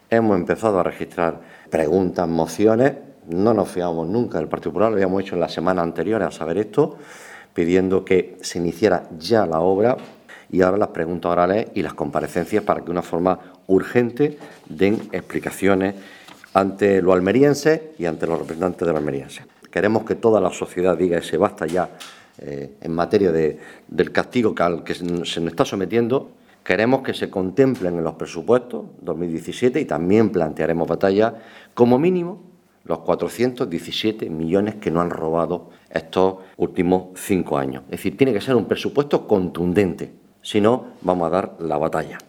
hemos empezado a registrar preguntas, mociones. No nos fiamos nunca del Partido Popular, lo habíamos hecho en las semanas anteriores a saber esto, pidiendo que se iniciara ya la obra, y ahora las preguntas orales y las comparecencias para que de una forma urgente den explicaciones ante los almerienses y ante los representantes de los almerienses. Queremos que toda la sociedad diga ese basta ya en materia del castigo al que se nos está sometiendo. Queremos que se contemplen en los presupuestos 2017 y también plantearemos batalla, como mínimo, los 417 millones que nos han robado estos últimos 5 años. Es decir, tiene que ser un presupuesto contundente, si no, vamos a dar la batalla.